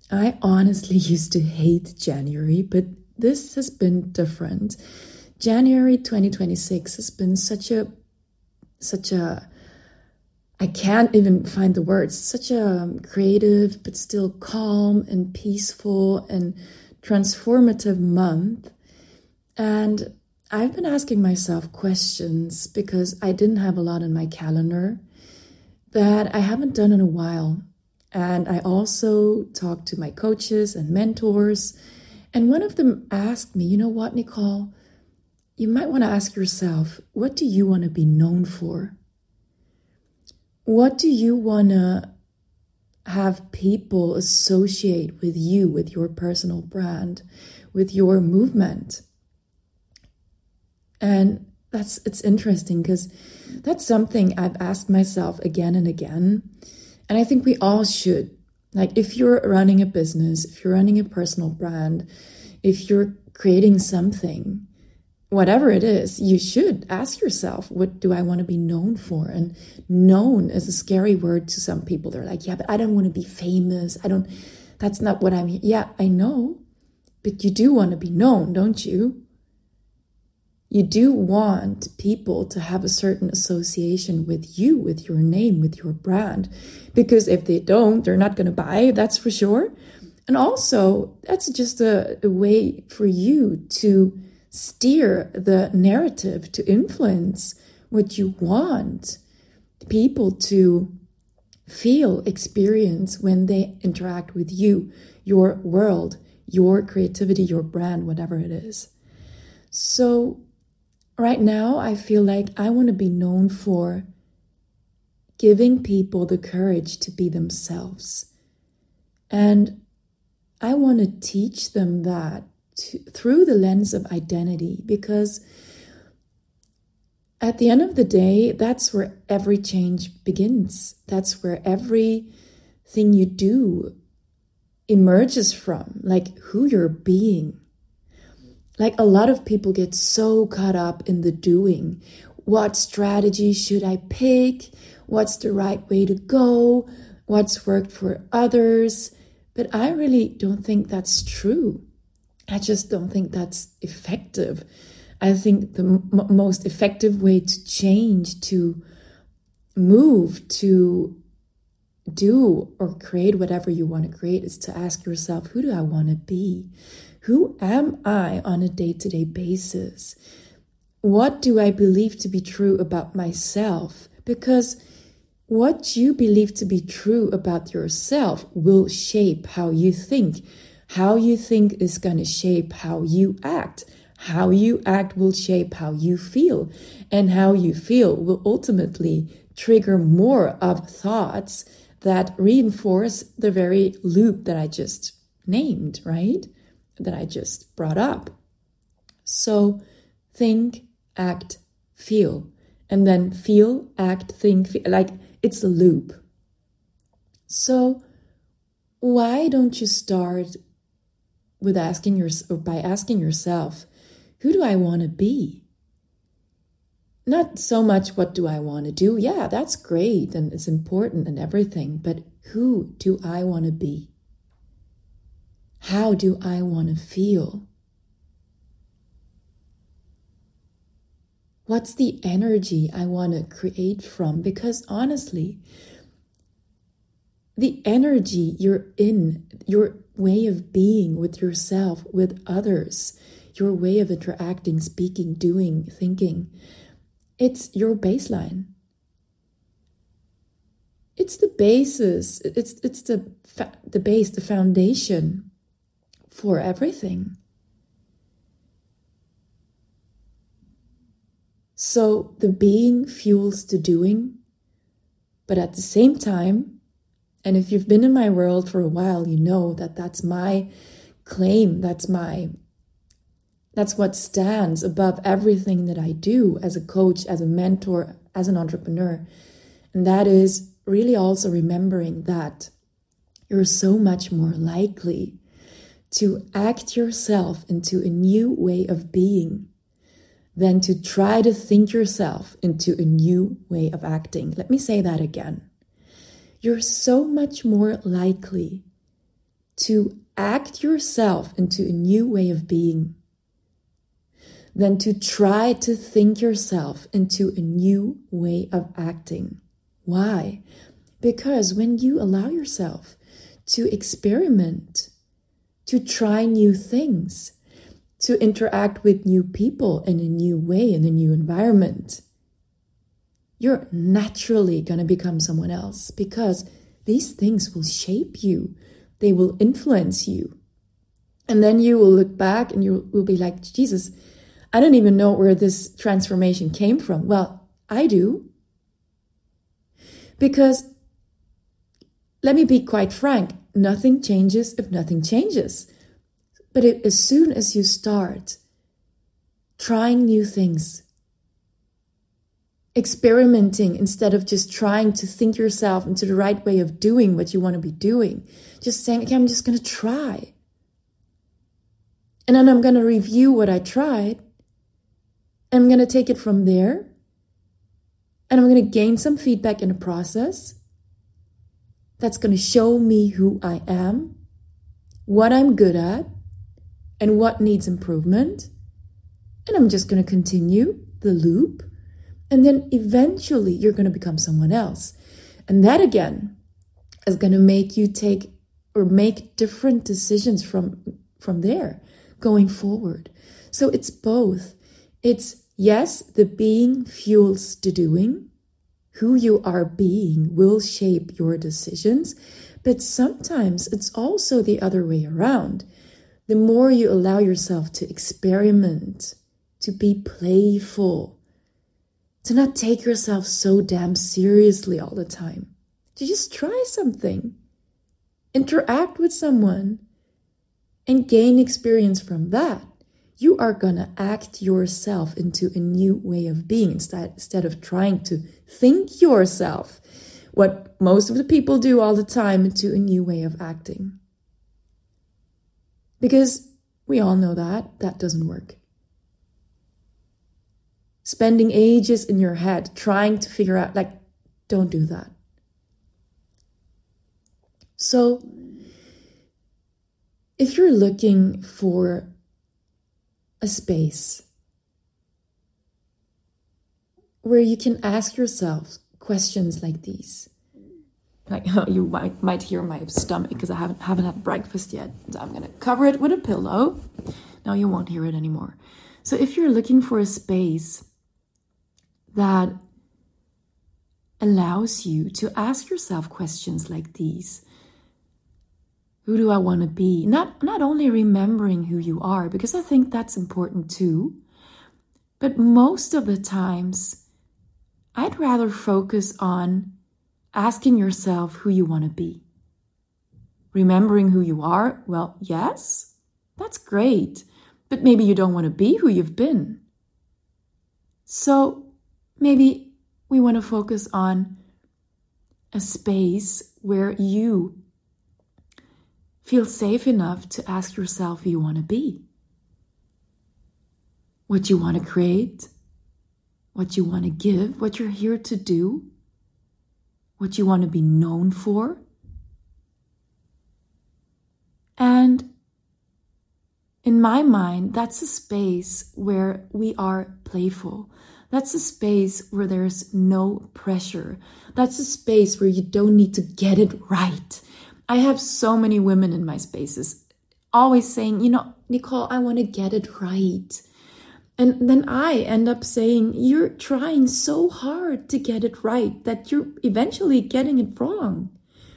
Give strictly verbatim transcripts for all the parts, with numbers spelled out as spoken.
I honestly used to hate January, but this has been different. January twenty twenty-six has been such a, such a, I can't even find the words, such a creative, but still calm and peaceful and transformative month. And I've been asking myself questions because I didn't have a lot in my calendar that I haven't done in a while. And I also talked to my coaches and mentors. And one of them asked me, you know what, Nicole, you might want to ask yourself, what do you want to be known for? What do you want to have people associate with you, with your personal brand, with your movement? And that's it's interesting because that's something I've asked myself again and again. And I think we all should. Like if you're running a business, if you're running a personal brand, if you're creating something, whatever it is, you should ask yourself, what do I want to be known for? And known is a scary word to some people. They're like, yeah, but I don't want to be famous. I don't, that's not what I'm, yeah, I know, but you do want to be known, don't you? You do want people to have a certain association with you, with your name, with your brand. Because if they don't, they're not going to buy, that's for sure. And also, that's just a, a way for you to steer the narrative, to influence what you want people to feel, experience when they interact with you, your world, your creativity, your brand, whatever it is. So right now, I feel like I want to be known for giving people the courage to be themselves. And I want to teach them that to, through the lens of identity, because at the end of the day, that's where every change begins. That's where everything you do emerges from, like who you're being. Like a lot of people get so caught up in the doing. What strategy should I pick? What's the right way to go? What's worked for others? But I really don't think that's true. I just don't think that's effective. I think the m- most effective way to change, to move, to do or create whatever you want to create is to ask yourself, who do I want to be? Who am I on a day-to-day basis? What do I believe to be true about myself? Because what you believe to be true about yourself will shape how you think. How you think is going to shape how you act. How you act will shape how you feel. And how you feel will ultimately trigger more of thoughts that reinforce the very loop that I just named, right? That I just brought up. So think, act, feel. And then feel, act, think, feel. Like it's a loop. So why don't you start with asking your, or by asking yourself, who do I want to be? Not so much what do I want to do? Yeah, that's great and it's important and everything, but who do I want to be? How do I want to feel? What's the energy I want to create from? Because honestly, the energy you're in, your way of being with yourself, with others, your way of interacting, speaking, doing, thinking, it's your baseline. It's the basis, it's it's the the base, the foundation for everything. So the being fuels the doing, but at the same time, and if you've been in my world for a while, you know that that's my claim, that's my, that's what stands above everything that I do as a coach, as a mentor, as an entrepreneur. And that is really also remembering that you're so much more likely to act yourself into a new way of being than to try to think yourself into a new way of acting. Let me say that again. You're so much more likely to act yourself into a new way of being than to try to think yourself into a new way of acting. Why? Because when you allow yourself to experiment, to try new things, to interact with new people in a new way, in a new environment, you're naturally going to become someone else, because these things will shape you. They will influence you. And then you will look back and you will be like, Jesus, I don't even know where this transformation came from. Well, I do. Because, let me be quite frank, nothing changes if nothing changes. But it, as soon as you start trying new things, experimenting instead of just trying to think yourself into the right way of doing what you want to be doing, just saying, okay, I'm just going to try. And then I'm going to review what I tried. And I'm going to take it from there. And I'm going to gain some feedback in the process. That's going to show me who I am, what I'm good at, and what needs improvement. And I'm just going to continue the loop. And then eventually you're going to become someone else. And that again is going to make you take or make different decisions from, from there going forward. So it's both. It's, yes, the being fuels the doing. Who you are being will shape your decisions. But sometimes it's also the other way around. The more you allow yourself to experiment, to be playful, to not take yourself so damn seriously all the time, to just try something, interact with someone, and gain experience from that, you are going to act yourself into a new way of being instead, instead of trying to think yourself, what most of the people do all the time, into a new way of acting. Because we all know that that doesn't work. Spending ages in your head trying to figure out, like, don't do that. So, if you're looking for a space where you can ask yourself questions like these, like you might, might hear my stomach because I haven't haven't had breakfast yet, so I'm gonna cover it with a pillow. Now you won't hear it anymore. So if you're looking for a space that allows you to ask yourself questions like these, who do I want to be? Not, not only remembering who you are, because I think that's important too, but most of the times, I'd rather focus on asking yourself who you want to be. Remembering who you are, well, yes, that's great, but maybe you don't want to be who you've been. So maybe we want to focus on a space where you feel safe enough to ask yourself who you want to be, what you want to create, what you want to give, what you're here to do, what you want to be known for. And in my mind, that's a space where we are playful. That's a space where there's no pressure. That's a space where you don't need to get it right. I have so many women in my spaces always saying, you know, Nicole, I want to get it right. And then I end up saying, you're trying so hard to get it right that you're eventually getting it wrong.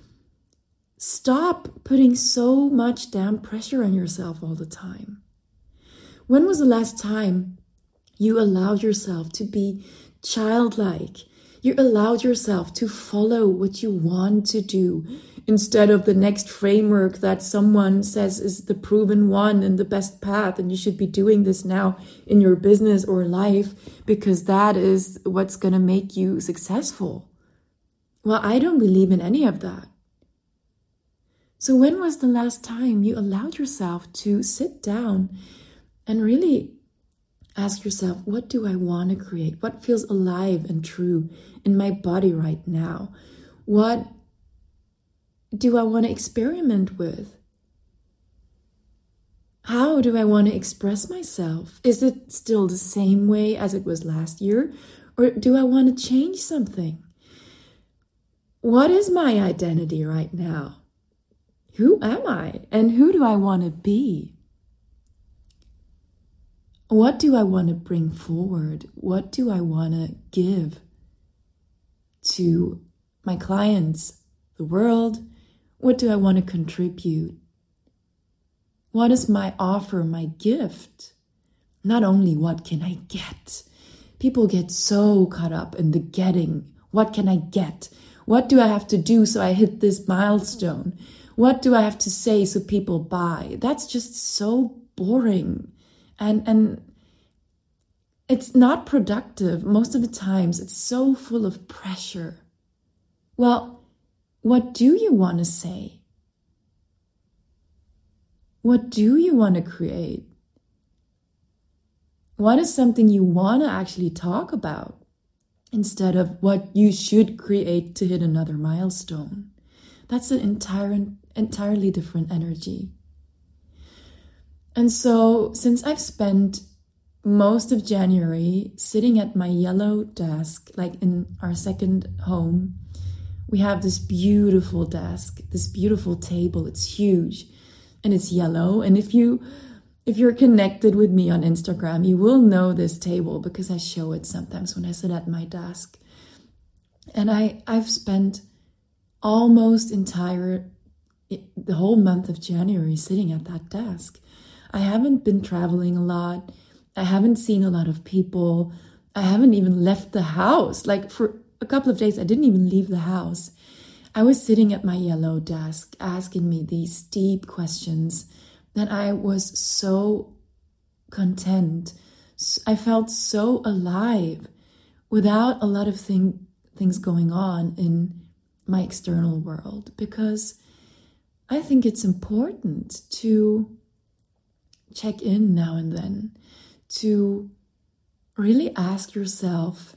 Stop putting so much damn pressure on yourself all the time. When was the last time you allowed yourself to be childlike? You allowed yourself to follow what you want to do instead of the next framework that someone says is the proven one and the best path, and you should be doing this now in your business or life because that is what's going to make you successful. Well, I don't believe in any of that. So when was the last time you allowed yourself to sit down and really ask yourself, what do I want to create? What feels alive and true in my body right now? What do I want to experiment with? How do I want to express myself? Is it still the same way as it was last year? Or do I want to change something? What is my identity right now? Who am I? And who do I want to be? What do I want to bring forward? What do I want to give to my clients, the world? What do I want to contribute? What is my offer, my gift? Not only what can I get? People get so caught up in the getting. What can I get? What do I have to do so I hit this milestone? What do I have to say so people buy? That's just so boring. And, and it's not productive. Most of the times it's so full of pressure. Well, what do you want to say? What do you want to create? What is something you want to actually talk about instead of what you should create to hit another milestone? That's an entire, entirely different energy. And so since I've spent most of January sitting at my yellow desk, like in our second home, we have this beautiful desk, this beautiful table. It's huge. And it's yellow. And if you, if you're connected with me on Instagram, you will know this table because I show it sometimes when I sit at my desk. And I, I've spent almost entire, the whole month of January sitting at that desk. I haven't been traveling a lot. I haven't seen a lot of people. I haven't even left the house. Like for a couple of days, I didn't even leave the house. I was sitting at my yellow desk asking me these deep questions that I was so content. I felt so alive without a lot of thing, things going on in my external world, because I think it's important to check in now and then, to really ask yourself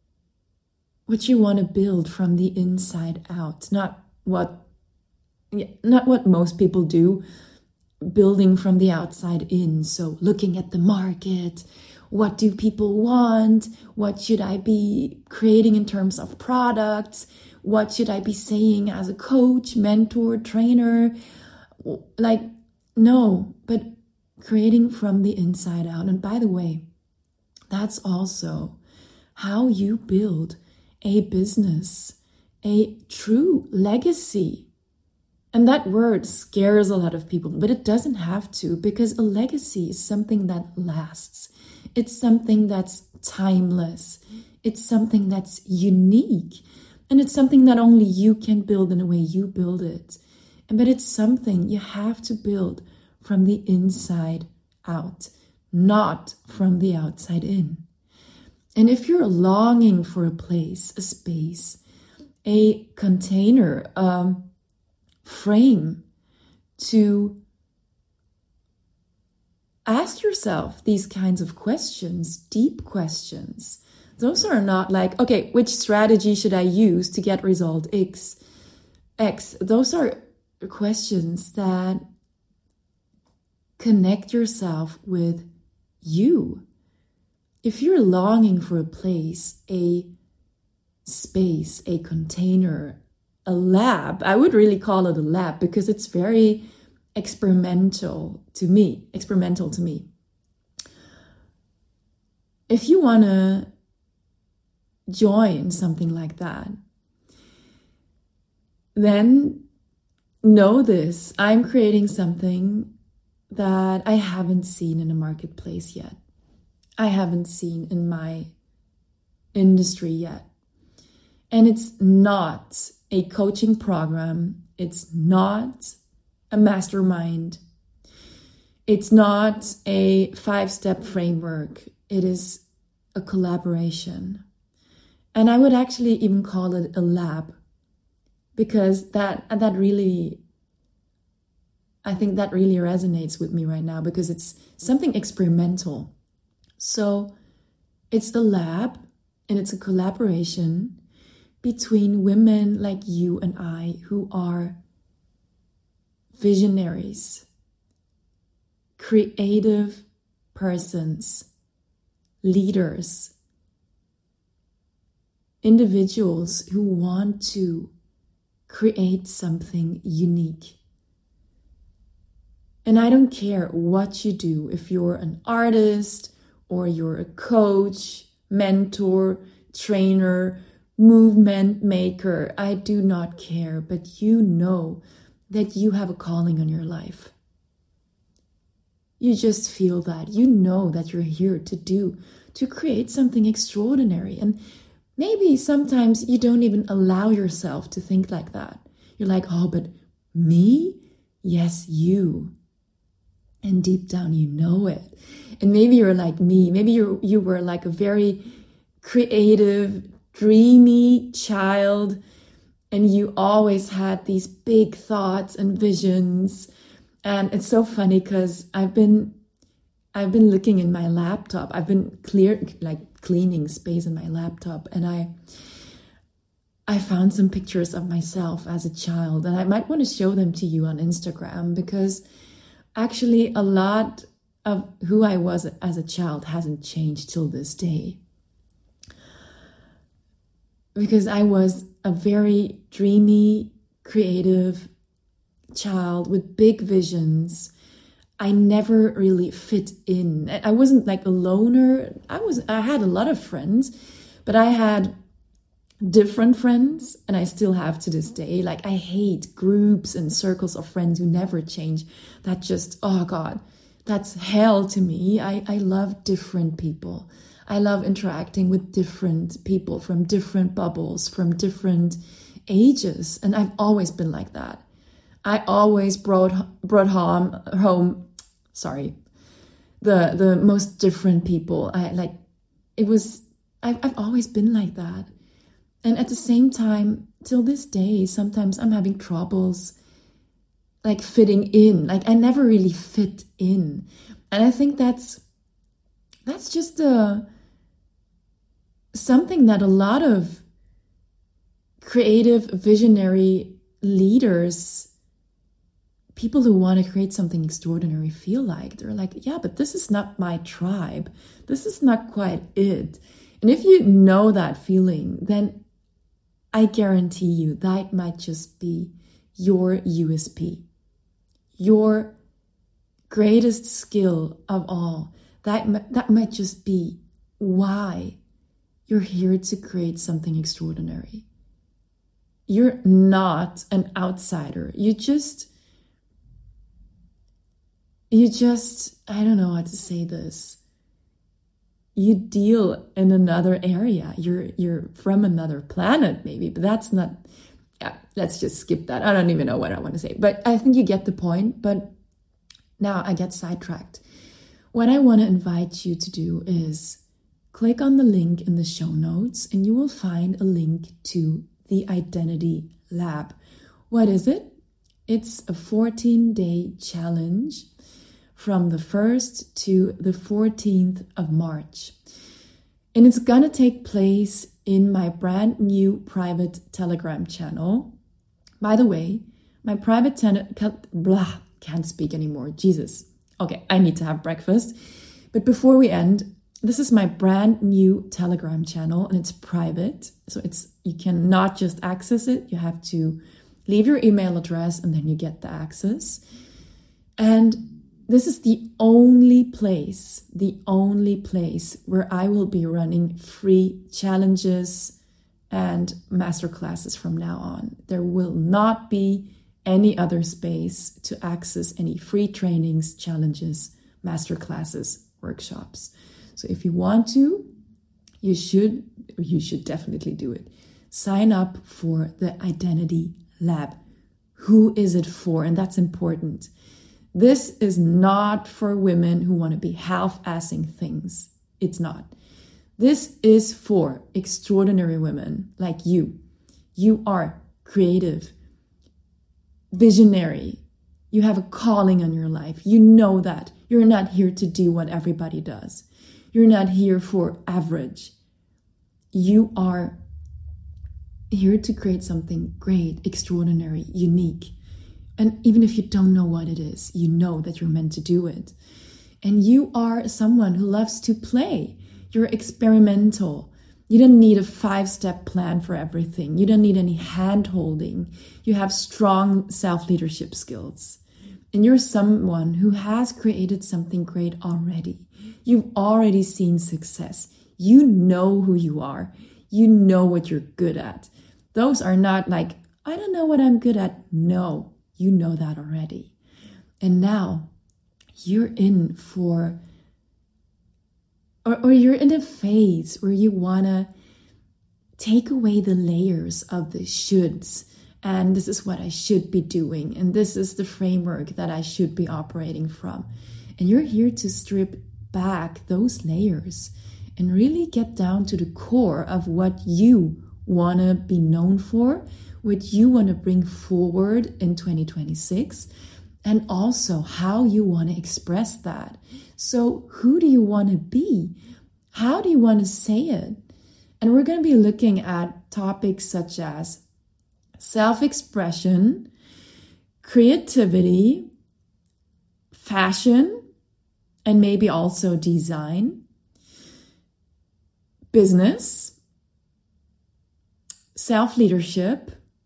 what you want to build from the inside out, not what, not what most people do, building from the outside in. So looking at the market, what do people want? What should I be creating in terms of products? What should I be saying as a coach, mentor, trainer? Like, no, but creating from the inside out. And by the way, that's also how you build a business, a true legacy. And that word scares a lot of people, but it doesn't have to, because a legacy is something that lasts. It's something that's timeless. It's something that's unique. And it's something that only you can build in the way you build it. But it's something you have to build from the inside out, not from the outside in. And if you're longing for a place, a space, a container, a frame to ask yourself these kinds of questions, deep questions, those are not like, okay, which strategy should I use to get result X? X. Those are questions that connect yourself with you. If you're longing for a place, a space, a container, a lab, I would really call it a lab because it's very experimental to me, experimental to me. If you want to join something like that, then know this, I'm creating something that I haven't seen in a marketplace yet. I haven't seen in my industry yet. And it's not a coaching program. It's not a mastermind. It's not a five-step framework. It is a collaboration. And I would actually even call it a lab, because that that really, I think that really resonates with me right now, because it's something experimental. So it's a lab and it's a collaboration between women like you and I who are visionaries, creative persons, leaders, individuals who want to create something unique. And I don't care what you do, if you're an artist or you're a coach, mentor, trainer, movement maker, I do not care, but you know that you have a calling on your life. You just feel that. You know that you're here to do, to create something extraordinary. And maybe sometimes you don't even allow yourself to think like that. You're like, oh, but me? Yes, you. And deep down, you know it. And maybe you're like me. Maybe you you were like a very creative, dreamy child, and you always had these big thoughts and visions. And it's so funny because I've been I've been looking in my laptop. I've been clear like cleaning space in my laptop, and I I found some pictures of myself as a child, and I might want to show them to you on Instagram, because actually a lot of who I was as a child hasn't changed till this day. Because I was a very dreamy, creative child with big visions. I never really fit in. I wasn't like a loner. I was I had a lot of friends, but I had different friends, and I still have to this day. Like, I hate groups and circles of friends who never change. That just, oh God, that's hell to me. I, I love different people. I love interacting with different people from different bubbles, from different ages. And I've always been like that. I always brought brought home home, sorry, the the most different people. I like it was. I've I've always been like that. And at the same time, till this day, sometimes I'm having troubles like fitting in. Like, I never really fit in. And I think that's that's just a, something that a lot of creative, visionary leaders, people who want to create something extraordinary, feel like. They're like, yeah, but this is not my tribe. This is not quite it. And if you know that feeling, then I guarantee you that might just be your U S P, your greatest skill of all. That, that might just be why you're here to create something extraordinary. You're not an outsider. You just, you just, I don't know how to say this. You deal in another area. You're you're from another planet, maybe, but that's not, yeah, let's just skip that. I don't even know what I want to say, but I think you get the point. But now I get sidetracked. What I want to invite you to do is click on the link in the show notes, and you will find a link to the Identity Lab. What is it? It's a fourteen-day challenge from the first to the fourteenth of March. And it's gonna take place in my brand new private Telegram channel. By the way, my private ten- blah, can't speak anymore, Jesus. Okay, I need to have breakfast. But before we end, this is my brand new Telegram channel, and it's private. So it's you cannot just access it. You have to leave your email address, and then you get the access. And this is the only place, the only place where I will be running free challenges and masterclasses from now on. There will not be any other space to access any free trainings, challenges, masterclasses, workshops. So if you want to, you should, or you should definitely do it. Sign up for the Identity Lab. Who is it for? And that's important. This is not for women who want to be half-assing things. It's not. This is for extraordinary women like you. You are creative, visionary. You have a calling on your life. You know that. You're not here to do what everybody does. You're not here for average. You are here to create something great, extraordinary, unique. And even if you don't know what it is, you know that you're meant to do it. And you are someone who loves to play. You're experimental. You don't need a five-step plan for everything. You don't need any hand-holding. You have strong self-leadership skills. And you're someone who has created something great already. You've already seen success. You know who you are. You know what you're good at. Those are not like, I don't know what I'm good at. No, you know that already. And now you're in for, or, or you're in a phase where you want to take away the layers of the shoulds. And this is what I should be doing. And this is the framework that I should be operating from. And you're here to strip back those layers and really get down to the core of what you want to be known for, what you want to bring forward in twenty twenty-six, and also how you want to express that. So who do you want to be? How do you want to say it? And we're going to be looking at topics such as self-expression, creativity, fashion, and maybe also design, business, self-leadership,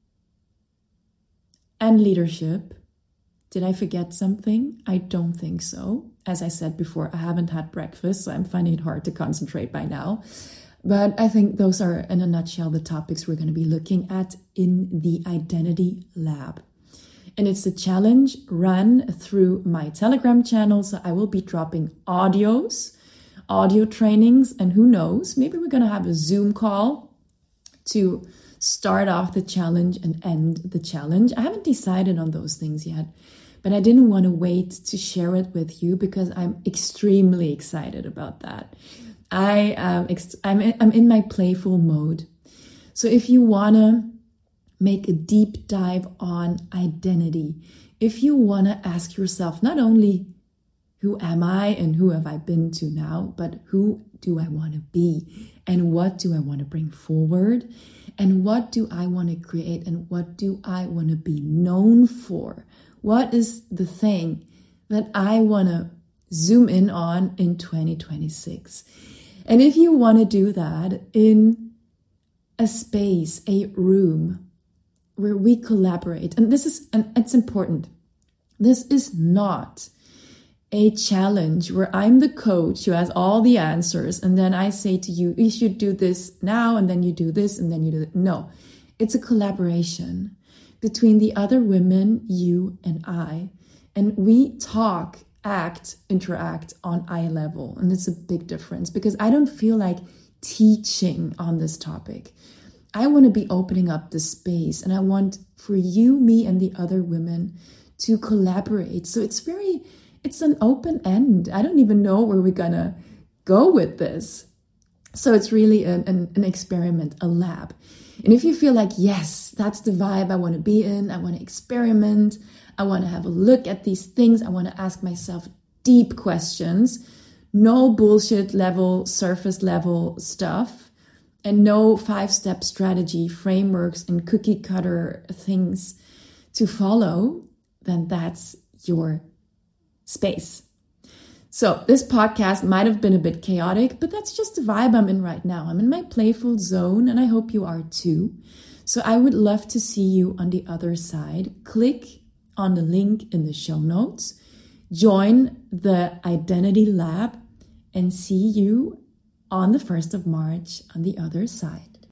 and leadership. Did I forget something? I don't think so. As I said before, I haven't had breakfast, so I'm finding it hard to concentrate by now. But I think those are, in a nutshell, the topics we're going to be looking at in the Identity Lab. And it's a challenge run through my Telegram channel. So I will be dropping audios, audio trainings, and who knows, maybe we're going to have a Zoom call to start off the challenge and end the challenge. I haven't decided on those things yet, but I didn't want to wait to share it with you because I'm extremely excited about that. I um, ex- I'm in, I'm in my playful mode. So if you want to make a deep dive on identity, if you want to ask yourself not only who am I and who have I been to now, but who do I want to be and what do I want to bring forward and what do I want to create and what do I want to be known for? What is the thing that I want to zoom in on in twenty twenty-six? And if you want to do that in a space, a room where we collaborate, and this is, and it's important, this is not a challenge where I'm the coach who has all the answers and then I say to you, you should do this now and then you do this and then you do it. No, it's a collaboration between the other women, you and I, and we talk, act, interact on eye level. And it's a big difference because I don't feel like teaching on this topic. I want to be opening up the space and I want for you, me, and the other women to collaborate. So it's very, it's an open end. I don't even know where we're going to go with this. So it's really an, an, an experiment, a lab. And if you feel like, yes, that's the vibe I want to be in, I want to experiment, I want to have a look at these things, I want to ask myself deep questions, no bullshit level, surface level stuff, and no five-step strategy, frameworks, and cookie cutter things to follow, then that's your space. So this podcast might have been a bit chaotic, but that's just the vibe I'm in right now. I'm in my playful zone and I hope you are too. So I would love to see you on the other side. Click on the link in the show notes, join the Identity Lab and see you on the first of March on the other side.